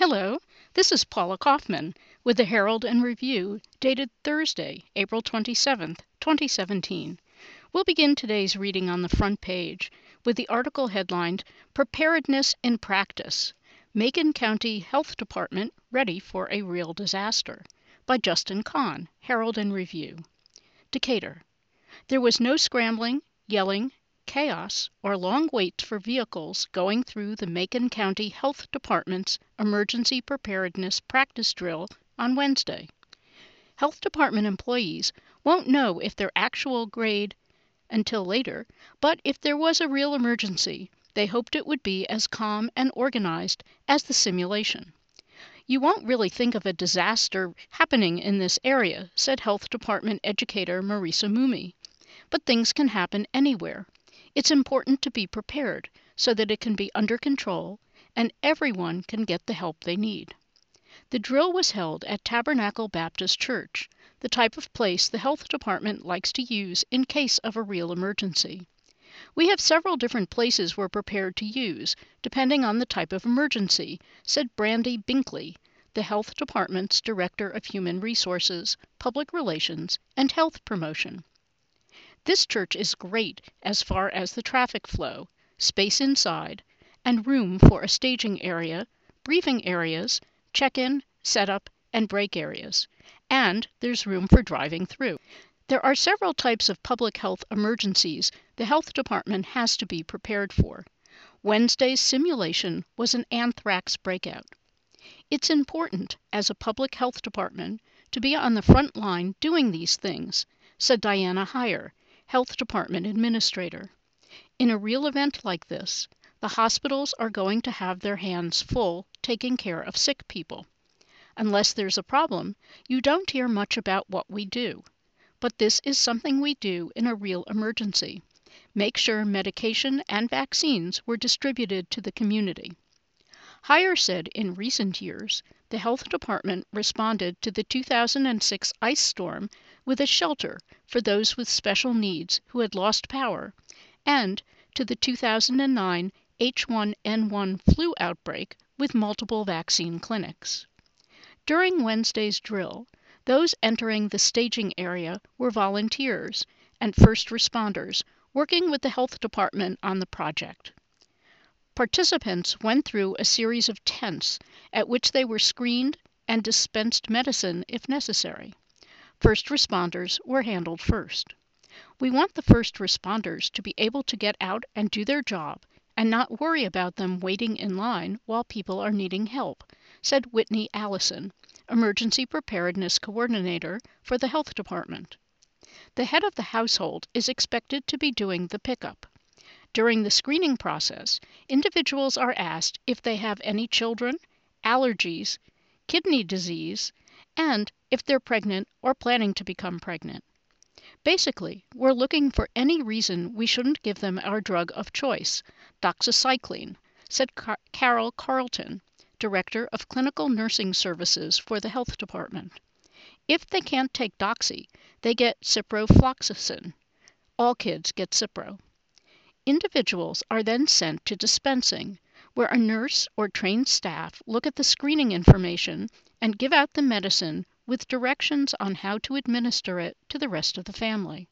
Hello, this is Paula Kaufman with the Herald and Review, dated Thursday, April 27th, 2017. We'll begin today's reading on the front page with the article headlined Preparedness in Practice, Macon County Health Department Ready for a Real Disaster, by Justin Kahn, Herald and Review. Decatur. There was no scrambling, yelling, chaos, or long waits for vehicles going through the Macon County Health Department's Emergency Preparedness Practice Drill on Wednesday. Health Department employees won't know if their actual grade until later, but if there was a real emergency, they hoped it would be as calm and organized as the simulation. You won't really think of a disaster happening in this area, said Health Department educator Marisa Mumi. But things can happen anywhere. It's important to be prepared so that it can be under control and everyone can get the help they need. The drill was held at Tabernacle Baptist Church, the type of place the health department likes to use in case of a real emergency. We have several different places we're prepared to use, depending on the type of emergency, said Brandy Binkley, the health department's Director of Human Resources, Public Relations, and Health Promotion. This church is great as far as the traffic flow, space inside, and room for a staging area, briefing areas, check-in, setup, and break areas. And there's room for driving through. There are several types of public health emergencies the health department has to be prepared for. Wednesday's simulation was an anthrax breakout. It's important, as a public health department, to be on the front line doing these things, said Diana Heyer, Health Department Administrator. In a real event like this, the hospitals are going to have their hands full taking care of sick people. Unless there's a problem, you don't hear much about what we do. But this is something we do in a real emergency. Make sure medication and vaccines were distributed to the community. Heyer said in recent years, the health department responded to the 2006 ice storm with a shelter for those with special needs who had lost power, and to the 2009 H1N1 flu outbreak with multiple vaccine clinics. During Wednesday's drill, those entering the staging area were volunteers and first responders working with the health department on the project. Participants went through a series of tents at which they were screened and dispensed medicine if necessary. First responders were handled first. We want the first responders to be able to get out and do their job and not worry about them waiting in line while people are needing help, said Whitney Allison, Emergency Preparedness Coordinator for the Health Department. The head of the household is expected to be doing the pickup. During the screening process, individuals are asked if they have any children, allergies, kidney disease, and if they're pregnant or planning to become pregnant. Basically, we're looking for any reason we shouldn't give them our drug of choice, doxycycline, said Carol Carlton, Director of Clinical Nursing Services for the Health Department. If they can't take doxy, they get ciprofloxacin. All kids get Cipro. Individuals are then sent to dispensing, where a nurse or trained staff look at the screening information and give out the medicine with directions on how to administer it to the rest of the family.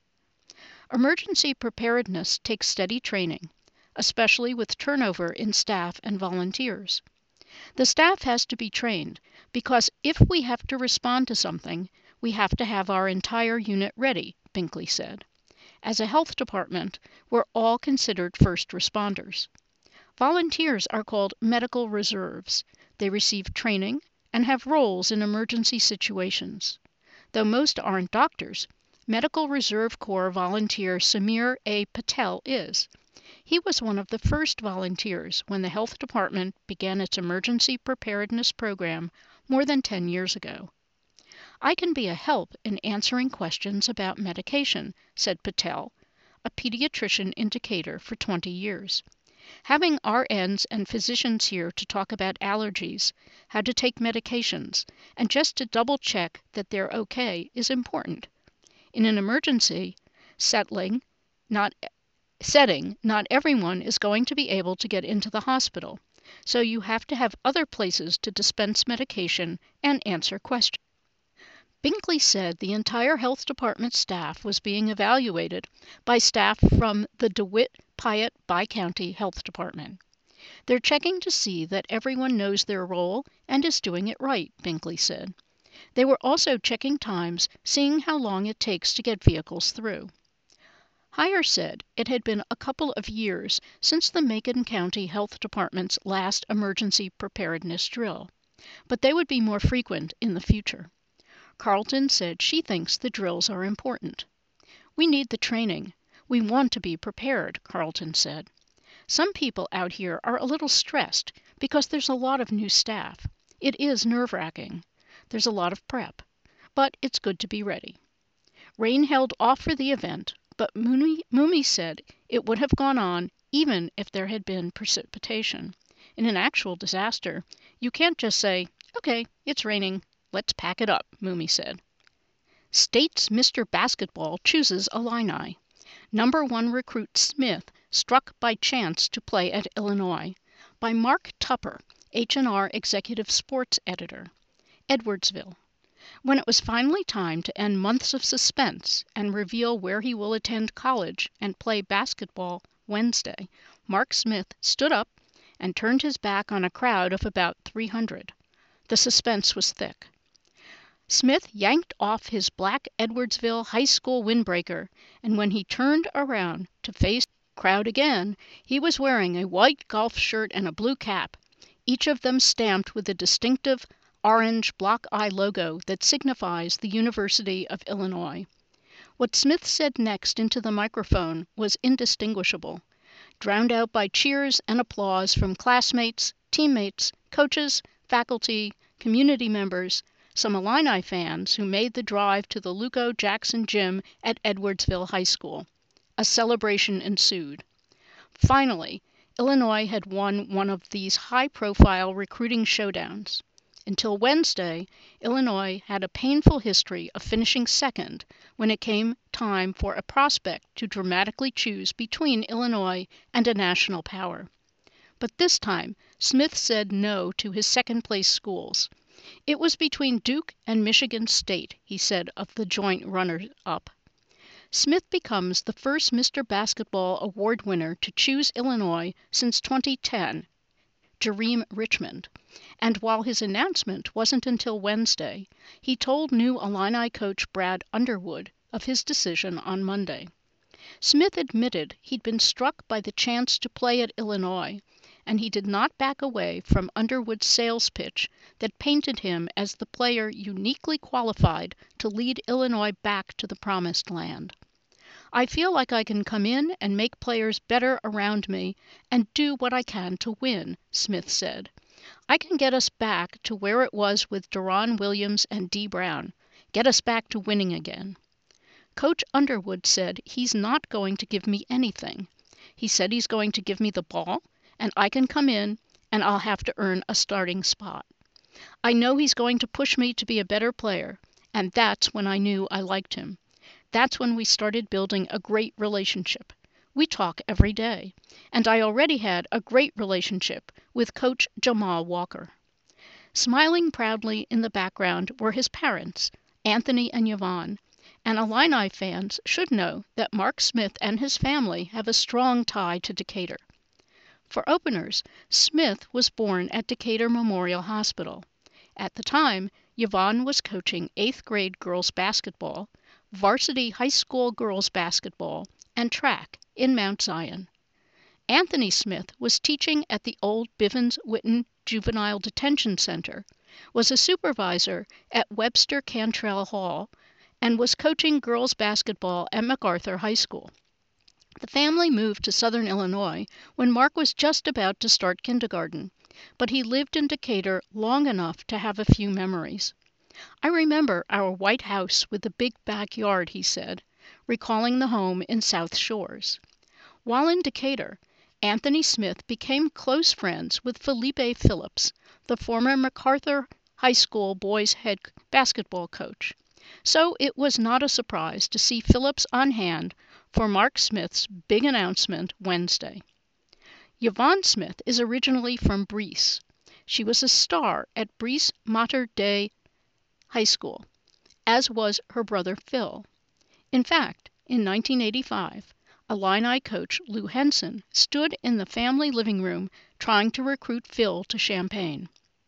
Emergency preparedness takes steady training, especially with turnover in staff and volunteers. The staff has to be trained because if we have to respond to something, we have to have our entire unit ready, Binkley said. As a health department, we're all considered first responders. Volunteers are called medical reserves. They receive training and have roles in emergency situations. Though most aren't doctors, Medical Reserve Corps volunteer Samir A. Patel is. He was one of the first volunteers when the health department began its emergency preparedness program more than 10 years ago. I can be a help in answering questions about medication, said Patel, a pediatrician in Decatur for 20 years. Having RNs and physicians here to talk about allergies, how to take medications, and just to double-check that they're okay is important. In an emergency setting, not everyone is going to be able to get into the hospital, so you have to have other places to dispense medication and answer questions. Binkley said the entire health department staff was being evaluated by staff from the DeWitt Piatt Bi-County Health Department. They're checking to see that everyone knows their role and is doing it right, Binkley said. They were also checking times, seeing how long it takes to get vehicles through. Heyer said it had been a couple of years since the Macon County Health Department's last emergency preparedness drill, but they would be more frequent in the future. Carlton said she thinks the drills are important. We need the training. We want to be prepared, Carlton said. Some people out here are a little stressed because there's a lot of new staff. It is nerve-wracking. There's a lot of prep, but it's good to be ready. Rain held off for the event, but Mumi said it would have gone on even if there had been precipitation. In an actual disaster, you can't just say, "Okay, it's raining. Let's pack it up," Mumi said. State's Mr. Basketball chooses Illini. Number 1 recruit Smith struck by chance to play at Illinois. By Mark Tupper, H&R Executive Sports Editor. Edwardsville. When it was finally time to end months of suspense and reveal where he will attend college and play basketball Wednesday, Mark Smith stood up and turned his back on a crowd of about 300. The suspense was thick. Smith yanked off his black Edwardsville High School windbreaker, and when he turned around to face the crowd again, he was wearing a white golf shirt and a blue cap, each of them stamped with the distinctive orange block eye logo that signifies the University of Illinois. What Smith said next into the microphone was indistinguishable, drowned out by cheers and applause from classmates, teammates, coaches, faculty, community members, some Illini fans who made the drive to the Luco Jackson Gym at Edwardsville High School. A celebration ensued. Finally, Illinois had won one of these high-profile recruiting showdowns. Until Wednesday, Illinois had a painful history of finishing second when it came time for a prospect to dramatically choose between Illinois and a national power. But this time, Smith said no to his second-place schools. It was between Duke and Michigan State, he said of the joint runners-up. Smith becomes the first Mr. Basketball Award winner to choose Illinois since 2010, Jareem Richmond, and while his announcement wasn't until Wednesday, he told new Illini coach Brad Underwood of his decision on Monday. Smith admitted he'd been struck by the chance to play at Illinois, and he did not back away from Underwood's sales pitch that painted him as the player uniquely qualified to lead Illinois back to the promised land. "I feel like I can come in and make players better around me and do what I can to win," Smith said. "I can get us back to where it was with Deron Williams and Dee Brown, get us back to winning again." Coach Underwood said he's not going to give me anything. He said he's going to give me the ball, and I can come in, and I'll have to earn a starting spot. I know he's going to push me to be a better player, and that's when I knew I liked him. That's when we started building a great relationship. We talk every day, and I already had a great relationship with Coach Jamal Walker. Smiling proudly in the background were his parents, Anthony and Yvonne, and Illini fans should know that Mark Smith and his family have a strong tie to Decatur. For openers, Smith was born at Decatur Memorial Hospital. At the time, Yvonne was coaching 8th grade girls basketball, varsity high school girls basketball, and track in Mount Zion. Anthony Smith was teaching at the old Bivens-Witten Juvenile Detention Center, was a supervisor at Webster Cantrell Hall, and was coaching girls basketball at MacArthur High School. The family moved to Southern Illinois when Mark was just about to start kindergarten, but he lived in Decatur long enough to have a few memories. "I remember our white house with the big backyard," he said, recalling the home in South Shores. While in Decatur, Anthony Smith became close friends with Felipe Phillips, the former MacArthur High School boys head basketball coach. So it was not a surprise to see Phillips on hand for Mark Smith's big announcement Wednesday. Yvonne Smith is originally from Brice. She was a star at Brice Mater Dei High School, as was her brother Phil. In fact, in 1985, Illini coach Lou Henson stood in the family living room trying to recruit Phil to Champaign.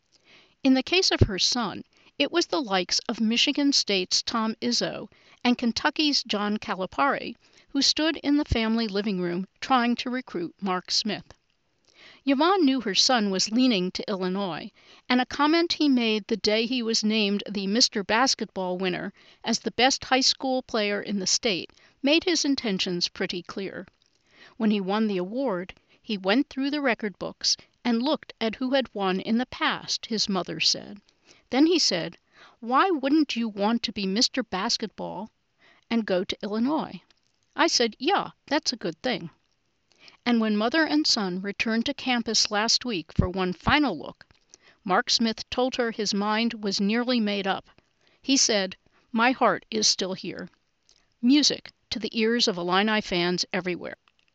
In the case of her son, it was the likes of Michigan State's Tom Izzo and Kentucky's John Calipari who stood in the family living room trying to recruit Mark Smith. Yvonne knew her son was leaning to Illinois, and a comment he made the day he was named the Mr. Basketball winner as the best high school player in the state made his intentions pretty clear. When he won the award, he went through the record books and looked at who had won in the past, his mother said. Then he said, "Why wouldn't you want to be Mr. Basketball and go to Illinois?" I said, "Yeah, that's a good thing." And when mother and son returned to campus last week for one final look, Mark Smith told her his mind was nearly made up. He said, "My heart is still here." Music to the ears of Illini fans everywhere.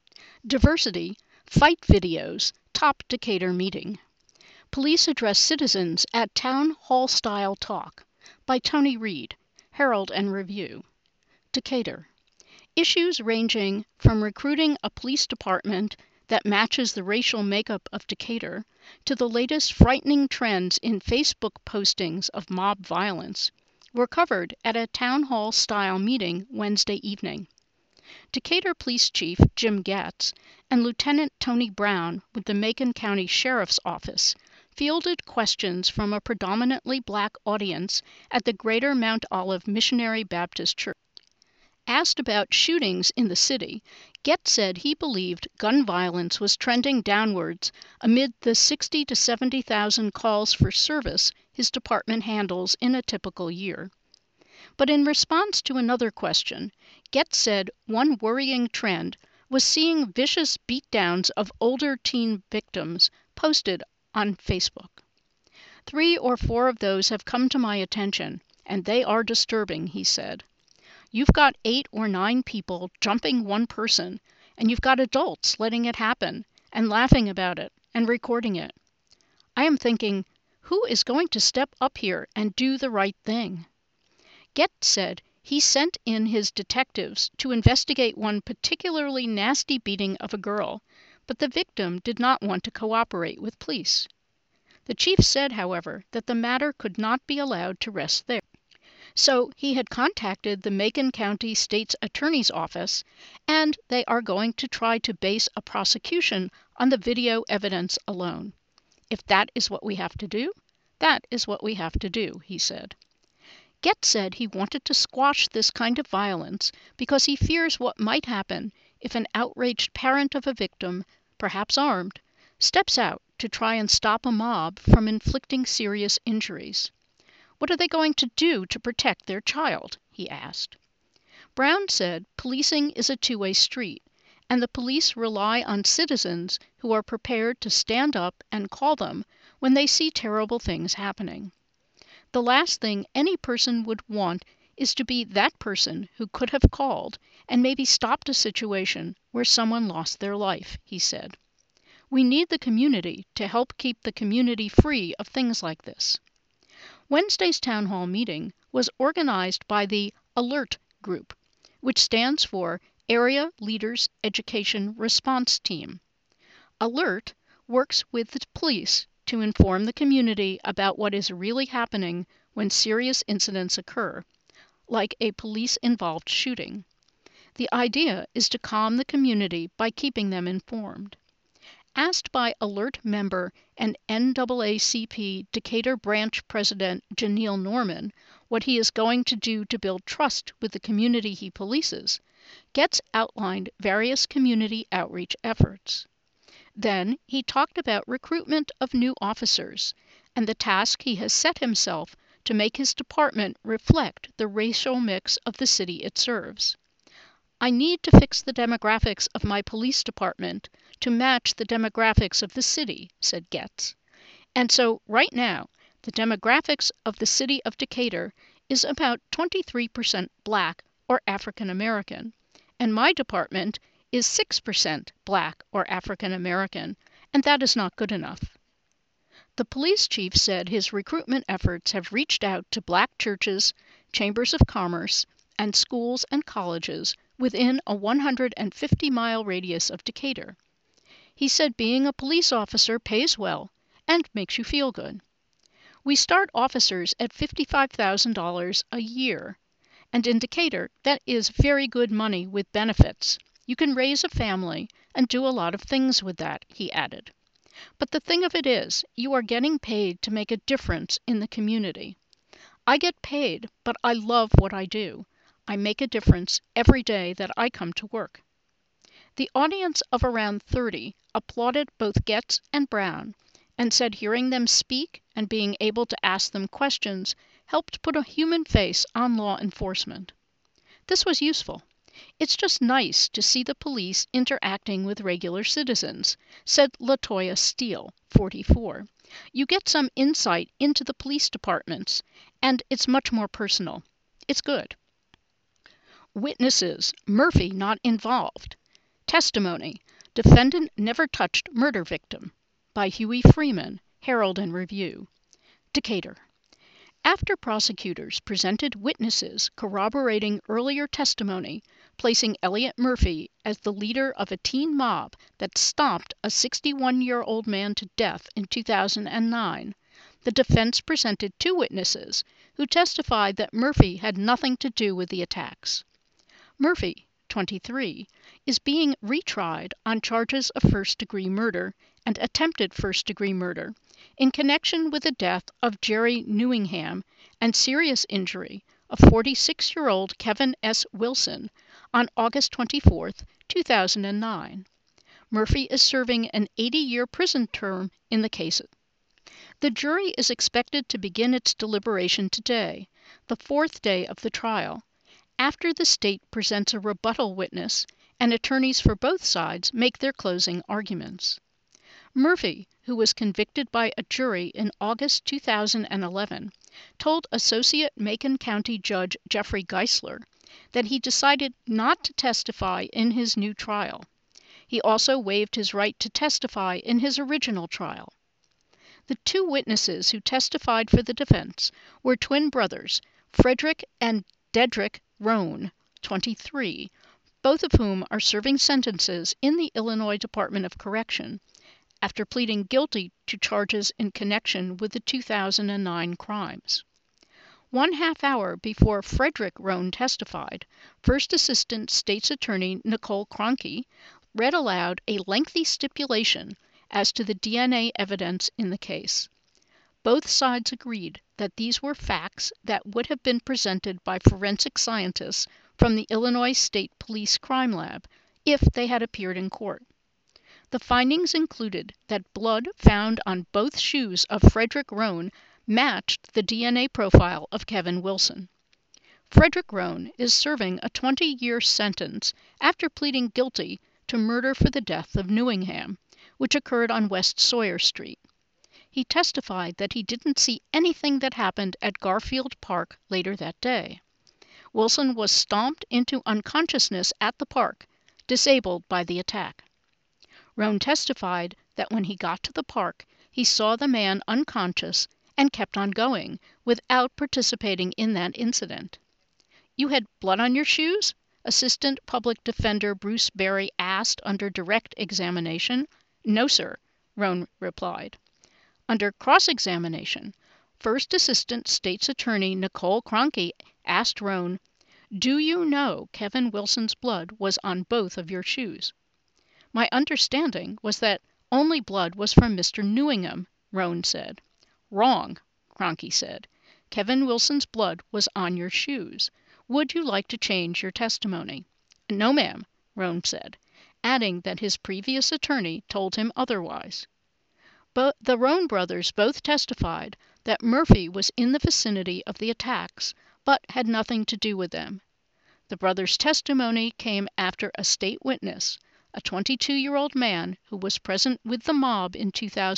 Diversity, fight videos, top Decatur meeting. Police address citizens at Town Hall-style talk by Tony Reed, Herald and Review. Decatur. Issues ranging from recruiting a police department that matches the racial makeup of Decatur to the latest frightening trends in Facebook postings of mob violence were covered at a town hall-style meeting Wednesday evening. Decatur Police Chief Jim Gatz and Lieutenant Tony Brown with the Macon County Sheriff's Office fielded questions from a predominantly black audience at the Greater Mount Olive Missionary Baptist Church. Asked about shootings in the city, Getz said he believed gun violence was trending downwards amid the 60,000 to 70,000 calls for service his department handles in a typical year. But in response to another question, Getz said one worrying trend was seeing vicious beatdowns of older teen victims posted on Facebook. 3 or 4 of those have come to my attention, and they are disturbing, he said. You've got 8 or 9 people jumping one person, and you've got adults letting it happen and laughing about it and recording it. I am thinking, who is going to step up here and do the right thing? Getz said he sent in his detectives to investigate one particularly nasty beating of a girl, but the victim did not want to cooperate with police. The chief said, however, that the matter could not be allowed to rest there. So he had contacted the Macon County State's Attorney's Office, and they are going to try to base a prosecution on the video evidence alone. If that is what we have to do, that is what we have to do, he said. Getz said he wanted to squash this kind of violence because he fears what might happen if an outraged parent of a victim, perhaps armed, steps out to try and stop a mob from inflicting serious injuries. What are they going to do to protect their child? He asked. Brown said policing is a two-way street, and the police rely on citizens who are prepared to stand up and call them when they see terrible things happening. The last thing any person would want is to be that person who could have called and maybe stopped a situation where someone lost their life, he said. We need the community to help keep the community free of things like this. Wednesday's town hall meeting was organized by the ALERT group, which stands for Area Leaders Education Response Team. ALERT works with the police to inform the community about what is really happening when serious incidents occur, like a police-involved shooting. The idea is to calm the community by keeping them informed. Asked by ALERT member and NAACP Decatur branch president Janelle Norman what he is going to do to build trust with the community he polices, Getz outlined various community outreach efforts. Then he talked about recruitment of new officers and the task he has set himself to make his department reflect the racial mix of the city it serves. I need to fix the demographics of my police department to match the demographics of the city, said Getz. And so right now, the demographics of the city of Decatur is about 23% Black or African American, and my department is 6% Black or African American and that is not good enough. The police chief said his recruitment efforts have reached out to black churches, chambers of commerce, and schools and colleges within a 150-mile radius of Decatur. He said being a police officer pays well and makes you feel good. We start officers at $55,000 a year, and in Decatur that is very good money with benefits. You can raise a family and do a lot of things with that, he added. But the thing of it is, you are getting paid to make a difference in the community. I get paid, but I love what I do. I make a difference every day that I come to work. The audience of around 30 applauded both Getz and Brown and said hearing them speak and being able to ask them questions helped put a human face on law enforcement. This was useful. It's just nice to see the police interacting with regular citizens, said Latoya Steele, 44. You get some insight into the police departments, and it's much more personal. It's good. Witnesses, Murphy not involved. Testimony, defendant never touched murder victim, by Huey Freeman, Herald and Review. Decatur. After prosecutors presented witnesses corroborating earlier testimony, placing Elliot Murphy as the leader of a teen mob that stomped a 61-year-old man to death in 2009, the defense presented two witnesses who testified that Murphy had nothing to do with the attacks. Murphy, 23, is being retried on charges of first-degree murder and attempted first-degree murder in connection with the death of Jerry Newingham and serious injury of 46-year-old Kevin S. Wilson on August 24, 2009. Murphy is serving an 80-year prison term in the case. The jury is expected to begin its deliberation today, the fourth day of the trial, after the state presents a rebuttal witness and attorneys for both sides make their closing arguments. Murphy, who was convicted by a jury in August 2011, told Associate Macon County Judge Jeffrey Geisler that he decided not to testify in his new trial. He also waived his right to testify in his original trial. The two witnesses who testified for the defense were twin brothers, Frederick and Dedrick Roan, 23, both of whom are serving sentences in the Illinois Department of Correction after pleading guilty to charges in connection with the 2009 crimes. 1/2 hour before Frederick Roan testified, First Assistant State's Attorney Nicole Cronky read aloud a lengthy stipulation as to the DNA evidence in the case. Both sides agreed that these were facts that would have been presented by forensic scientists from the Illinois State Police Crime Lab if they had appeared in court. The findings included that blood found on both shoes of Frederick Roan matched the DNA profile of Kevin Wilson. Frederick Roan is serving a 20-year sentence after pleading guilty to murder for the death of Newingham, which occurred on West Sawyer Street. He testified that he didn't see anything that happened at Garfield Park later that day. Wilson was stomped into unconsciousness at the park, disabled by the attack. Roan testified that when he got to the park, he saw the man unconscious and kept on going without participating in that incident. "You had blood on your shoes?" Assistant Public Defender Bruce Berry asked under direct examination. "No, sir," Roan replied. Under cross-examination, First Assistant State's Attorney Nicole Cronky asked Roan, "Do you know Kevin Wilson's blood was on both of your shoes?" "My understanding was that only blood was from Mr. Newingham," Roan said. "Wrong," Cronky said. "Kevin Wilson's blood was on your shoes. Would you like to change your testimony?" "No, ma'am," Roan said, adding that his previous attorney told him otherwise. But the Roan brothers both testified that Murphy was in the vicinity of the attacks, but had nothing to do with them. The brothers' testimony came after a state witness, a 22-year-old man who was present with the mob in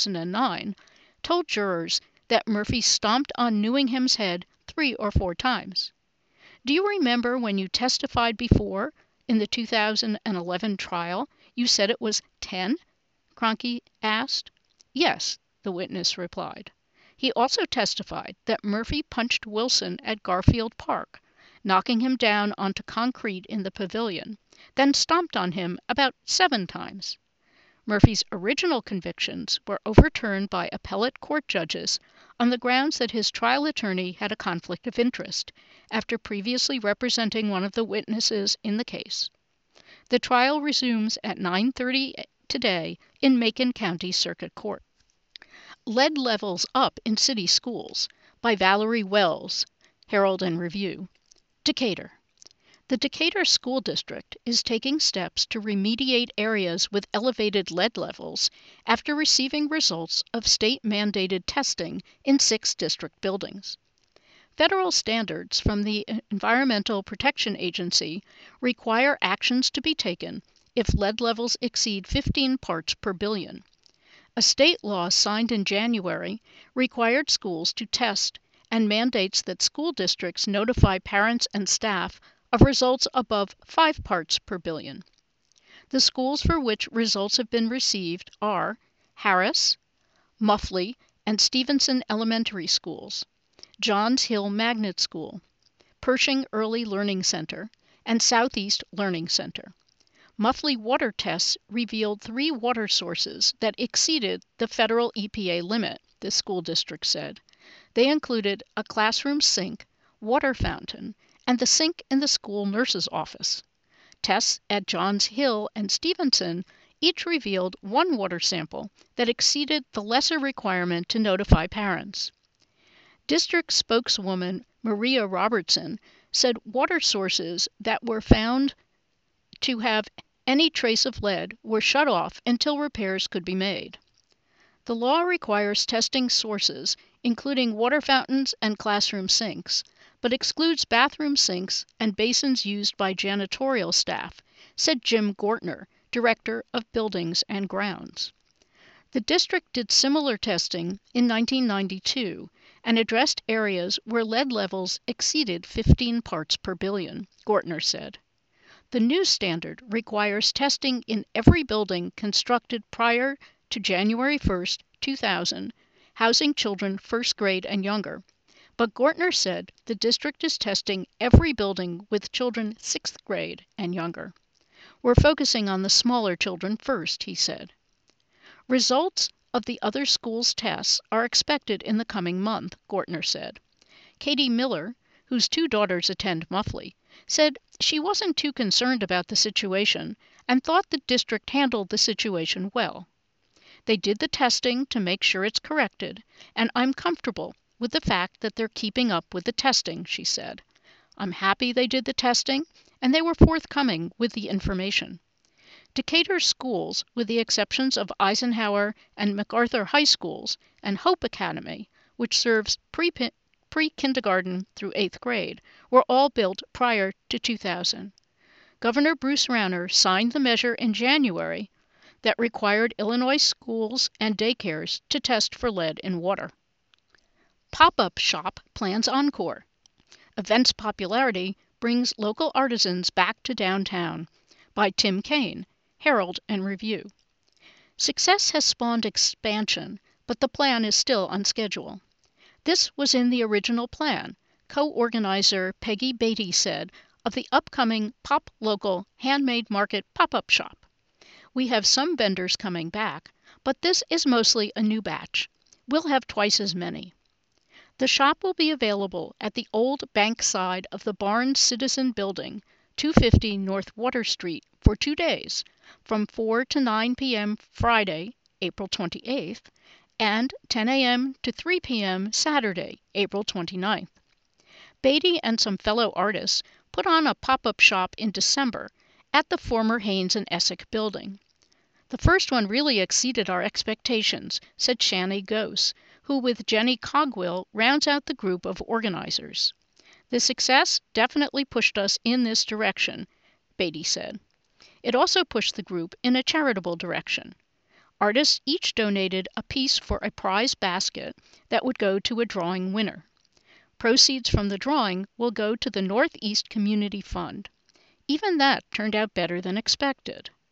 2009, told jurors that Murphy stomped on Newingham's head 3 or 4 times. "Do you remember when you testified before, in the 2011 trial, you said it was 10? Kroenke asked. Yes, the witness replied. He also testified that Murphy punched Wilson at Garfield Park, knocking him down onto concrete in the pavilion, then stomped on him about 7 times. Murphy's original convictions were overturned by appellate court judges on the grounds that his trial attorney had a conflict of interest after previously representing one of the witnesses in the case. The trial resumes at 9:30 today in Macon County Circuit Court. Lead Levels Up in City Schools by Valerie Wells, Herald and Review. Decatur. The Decatur School District is taking steps to remediate areas with elevated lead levels after receiving results of state-mandated testing in 6 district buildings. Federal standards from the Environmental Protection Agency require actions to be taken if lead levels exceed 15 parts per billion. A state law signed in January required schools to test and mandates that school districts notify parents and staff of results above 5 parts per billion. The schools for which results have been received are Harris, Muffley, and Stevenson Elementary Schools, Johns Hill Magnet School, Pershing Early Learning Center, and Southeast Learning Center. Muffley water tests revealed 3 water sources that exceeded the federal EPA limit, the school district said. They included a classroom sink, water fountain, and the sink in the school nurse's office. Tests at Johns Hill and Stevenson each revealed 1 water sample that exceeded the lesser requirement to notify parents. District spokeswoman Maria Robertson said water sources that were found to have any trace of lead were shut off until repairs could be made. The law requires testing sources, including water fountains and classroom sinks, but excludes bathroom sinks and basins used by janitorial staff, said Jim Gortner, Director of Buildings and Grounds. The district did similar testing in 1992 and addressed areas where lead levels exceeded 15 parts per billion, Gortner said. The new standard requires testing in every building constructed prior to January 1, 2000, housing children 1st grade and younger. But Gortner said the district is testing every building with children 6th grade and younger. We're focusing on the smaller children first, he said. Results of the other schools' tests are expected in the coming month, Gortner said. Katie Miller, whose 2 daughters attend Muffley, said she wasn't too concerned about the situation and thought the district handled the situation well. They did the testing to make sure it's corrected, and I'm comfortable with the fact that they're keeping up with the testing, she said. I'm happy they did the testing, and they were forthcoming with the information. Decatur schools, with the exceptions of Eisenhower and MacArthur High Schools and Hope Academy, which serves pre-kindergarten through 8th grade, were all built prior to 2000. Governor Bruce Rauner signed the measure in January that required Illinois schools and daycares to test for lead in water. Pop-up shop plans encore. Event's popularity brings local artisans back to downtown, by Tim Kaine, Herald and Review. Success has spawned expansion, but the plan is still on schedule. This was in the original plan, co-organizer Peggy Beatty said of the upcoming Pop Local Handmade Market pop-up shop. We have some vendors coming back, but this is mostly a new batch. We'll have twice as many. The shop will be available at the old bank side of the Barnes Citizen Building, 250 North Water Street, for 2 days, from 4 to 9 p.m. Friday, April 28th, and 10 a.m. to 3 p.m. Saturday, April 29th. Beatty and some fellow artists put on a pop-up shop in December at the former Haynes and Essick building. The first one really exceeded our expectations, said Shani Gose, who with Jenny Cogwill rounds out the group of organizers. The success definitely pushed us in this direction, Beatty said. It also pushed the group in a charitable direction. Artists each donated a piece for a prize basket that would go to a drawing winner. Proceeds from the drawing will go to the Northeast Community Fund. Even that turned out better than expected.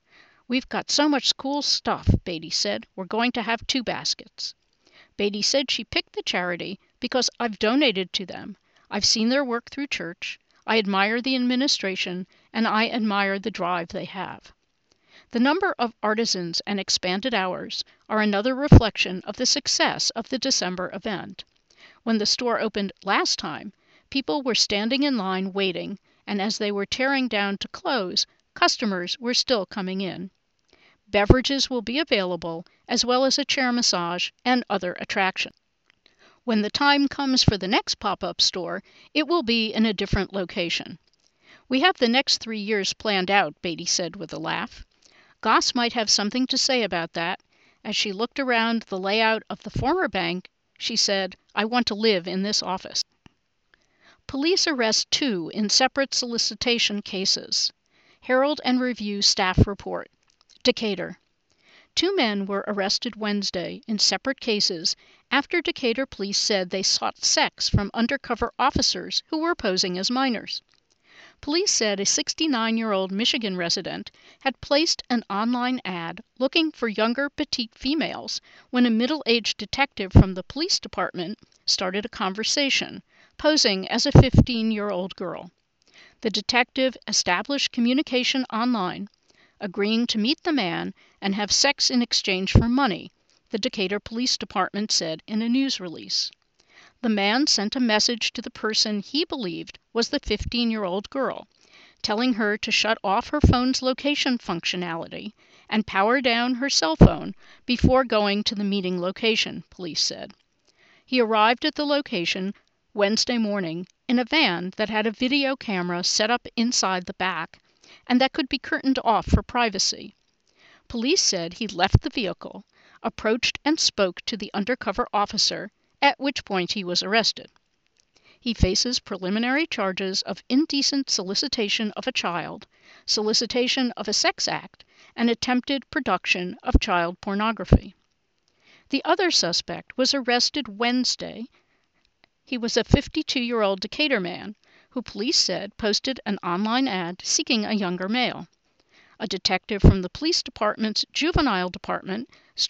"We've got so much cool stuff," Beatty said. "We're going to have 2 baskets." Beatty said she picked the charity because I've donated to them. I've seen their work through church. I admire the administration, and I admire the drive they have. The number of artisans and expanded hours are another reflection of the success of the December event. When the store opened last time, people were standing in line waiting, and as they were tearing down to close, customers were still coming in. Beverages will be available, as well as a chair massage and other attractions. When the time comes for the next pop-up store, it will be in a different location. We have the next 3 years planned out, Beatty said with a laugh. Goss might have something to say about that. As she looked around the layout of the former bank, she said, "I want to live in this office." Police arrest 2 in separate solicitation cases. Herald and Review staff report. Decatur. 2 men were arrested Wednesday in separate cases after Decatur police said they sought sex from undercover officers who were posing as minors. Police said a 69-year-old Michigan resident had placed an online ad looking for younger petite females when a middle-aged detective from the police department started a conversation, posing as a 15-year-old girl. The detective established communication online, agreeing to meet the man and have sex in exchange for money, the Decatur Police Department said in a news release. The man sent a message to the person he believed was the 15-year-old girl, telling her to shut off her phone's location functionality and power down her cell phone before going to the meeting location, police said. He arrived at the location Wednesday morning in a van that had a video camera set up inside the back and that could be curtained off for privacy. Police said he left the vehicle, approached and spoke to the undercover officer, at which point he was arrested. He faces preliminary charges of indecent solicitation of a child, solicitation of a sex act, and attempted production of child pornography. The other suspect was arrested Wednesday. He was a 52-year-old Decatur man who police said posted an online ad seeking a younger male. A detective from the police department's juvenile department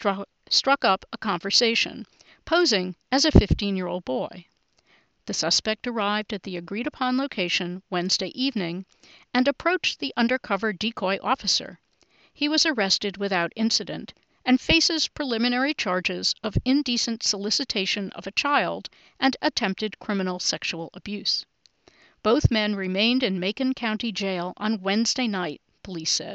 struck up a conversation, posing as a 15-year-old boy. The suspect arrived at the agreed-upon location Wednesday evening and approached the undercover decoy officer. He was arrested without incident and faces preliminary charges of indecent solicitation of a child and attempted criminal sexual abuse. Both men remained in Macon County Jail on Wednesday night, police said.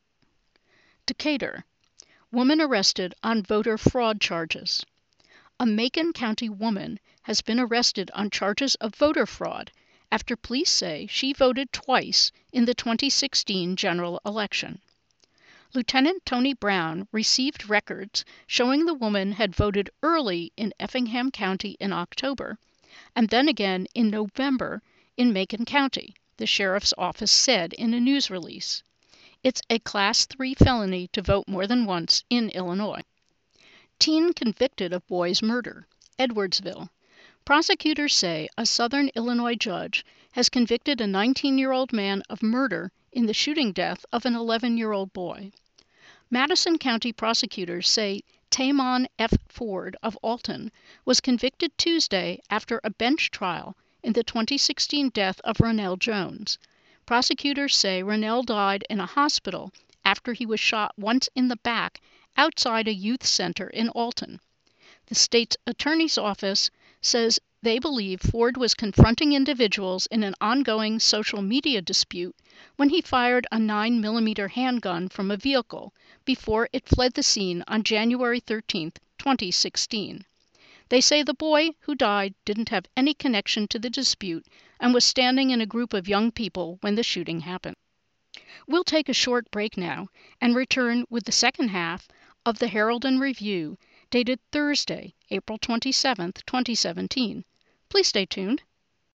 Decatur. Woman arrested on voter fraud charges. A Macon County woman has been arrested on charges of voter fraud after police say she voted twice in the 2016 general election. Lieutenant Tony Brown received records showing the woman had voted early in Effingham County in October and then again in November in Macon County, the sheriff's office said in a news release. It's a Class 3 felony to vote more than once in Illinois. Teen convicted of boy's murder. Edwardsville. Prosecutors say a southern Illinois judge has convicted a 19-year-old man of murder in the shooting death of an 11-year-old boy. Madison County prosecutors say Tamon F. Ford of Alton was convicted Tuesday after a bench trial in the 2016 death of Ronell Jones. Prosecutors say Ronell died in a hospital after he was shot once in the back outside a youth center in Alton. The state's attorney's office says they believe Ford was confronting individuals in an ongoing social media dispute when he fired a 9mm handgun from a vehicle before it fled the scene on January 13, 2016. They say the boy who died didn't have any connection to the dispute and was standing in a group of young people when the shooting happened. We'll take a short break now and return with the second half of the Herald and Review, dated Thursday, April 27, 2017. Please stay tuned.